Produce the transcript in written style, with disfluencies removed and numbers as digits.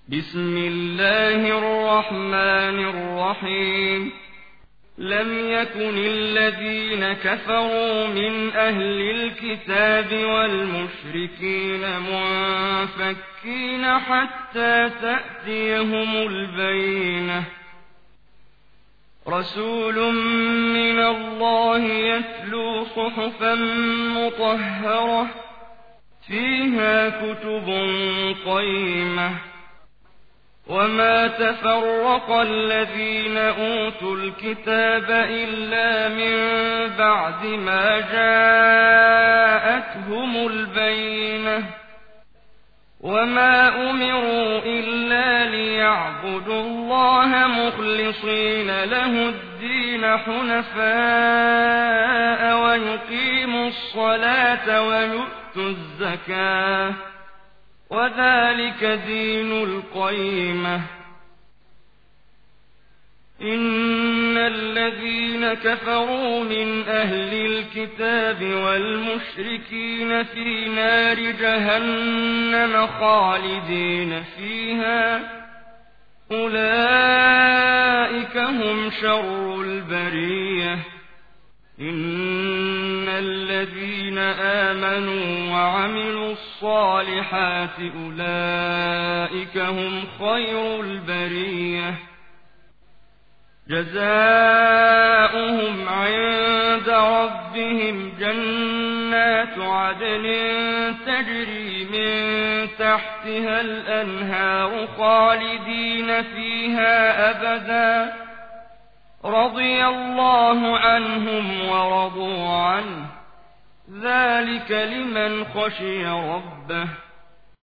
بسم الله الرحمن الرحيم لم يكن الذين كفروا من أهل الكتاب والمشركين منفكين حتى تأتيهم البينة رسول من الله يتلو صحفا مطهرة فيها كتب قيمة وما تفرق الذين أوتوا الكتاب إلا من بعد ما جاءتهم البينة وما أمروا إلا ليعبدوا الله مخلصين له الدين حنفاء ويقيموا الصلاة ويؤتوا الزكاة وذلك دين القيمة إن الذين كفروا من أهل الكتاب والمشركين في نار جهنم خالدين فيها أولئك هم شر البرية إن الذين آمنوا وعملوا الصالحات أولئك هم خير البرية جزاؤهم عند ربهم جنات عدن تجري من تحتها الأنهار خالدين فيها أبدا رضي الله عنهم ورضوا عنه ذلك لمن خشي ربه